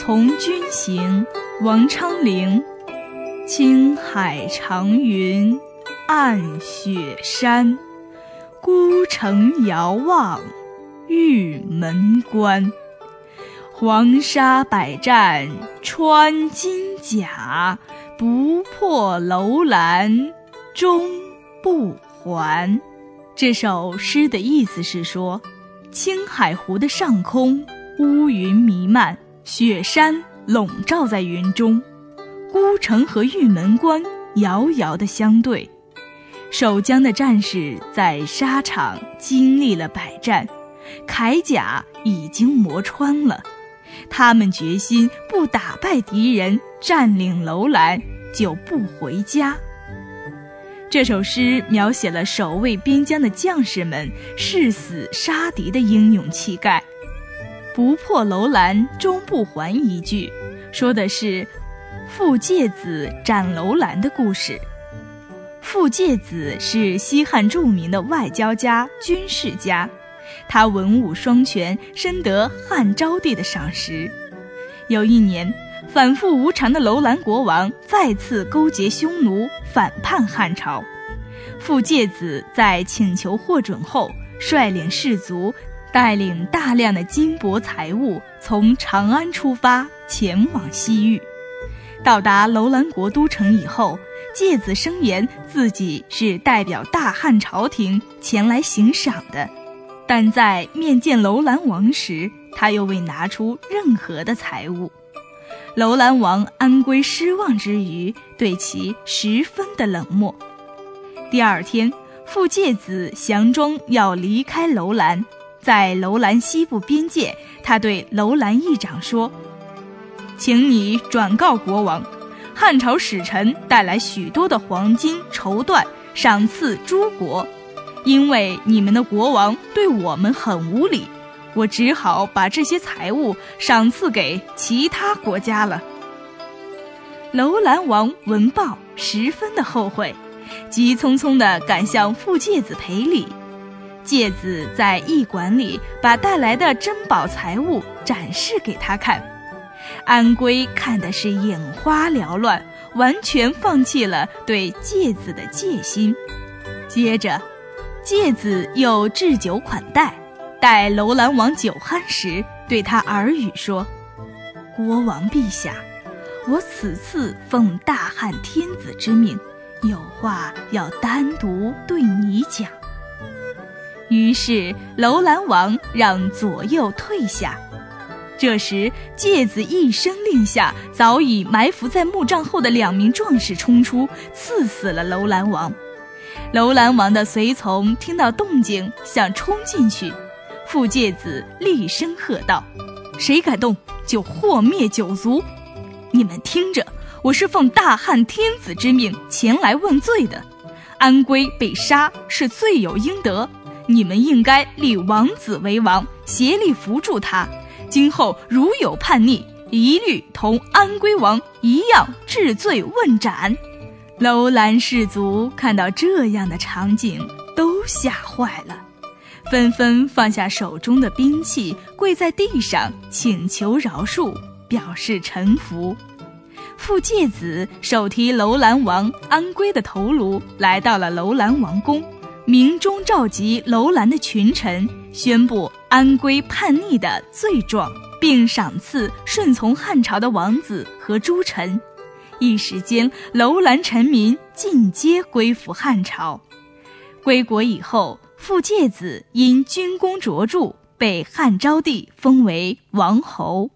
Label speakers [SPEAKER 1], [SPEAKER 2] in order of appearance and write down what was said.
[SPEAKER 1] 从军行，王昌龄。青海长云暗雪山，孤城遥望玉门关。黄沙百战穿金甲，不破楼兰终不还。这首诗的意思是说，青海湖的上空乌云弥漫，雪山笼罩在云中，孤城和玉门关遥遥地相对。守江的战士在沙场经历了百战，铠甲已经磨穿了，他们决心不打败敌人，占领楼兰就不回家。这首诗描写了守卫边疆的将士们誓死杀敌的英勇气概。不破楼兰终不还一句，说的是傅介子斩楼兰的故事。傅介子是西汉著名的外交家、军事家，他文武双全，深得汉昭帝的赏识。有一年，反复无常的楼兰国王再次勾结匈奴，反叛汉朝。傅介子在请求获准后，率领士卒，带领大量的金帛财物，从长安出发，前往西域。到达楼兰国都城以后，介子声言自己是代表大汉朝廷前来行赏的，但在面见楼兰王时，他又未拿出任何的财物。楼兰王安归失望之余，对其十分的冷漠。第二天，傅介子佯装要离开楼兰，在楼兰西部边界，他对楼兰议长说：请你转告国王，汉朝使臣带来许多的黄金绸缎，赏赐诸国，因为你们的国王对我们很无礼，我只好把这些财物赏赐给其他国家了。楼兰王闻报，十分的后悔，急匆匆地赶向傅介子赔礼。介子在驿馆里把带来的珍宝财物展示给他看，安归看的是眼花缭乱，完全放弃了对介子的戒心。接着，介子又置酒款待，待楼兰王酒酣时，对他耳语说：国王陛下，我此次奉大汉天子之命，有话要单独对你讲。于是楼兰王让左右退下。这时介子一声令下，早已埋伏在木杖后的2名壮士冲出，刺死了楼兰王。楼兰王的随从听到动静，想冲进去，傅介子厉声喝道：谁敢动，就祸灭9族！你们听着，我是奉大汉天子之命前来问罪的，安归被杀是罪有应得，你们应该立王子为王，协力扶助他，今后如有叛逆，一律同安归王一样治罪问斩。楼兰士卒看到这样的场景，都吓坏了，纷纷放下手中的兵器，跪在地上请求饶恕，表示臣服。傅介子手提楼兰王安归的头颅，来到了楼兰王宫，明中召集楼兰的群臣，宣布安归叛逆的罪状，并赏赐顺从汉朝的王子和诸臣。一时间，楼兰臣民尽皆归附汉朝。归国以后，傅介子因军功卓著，被汉昭帝封为王侯。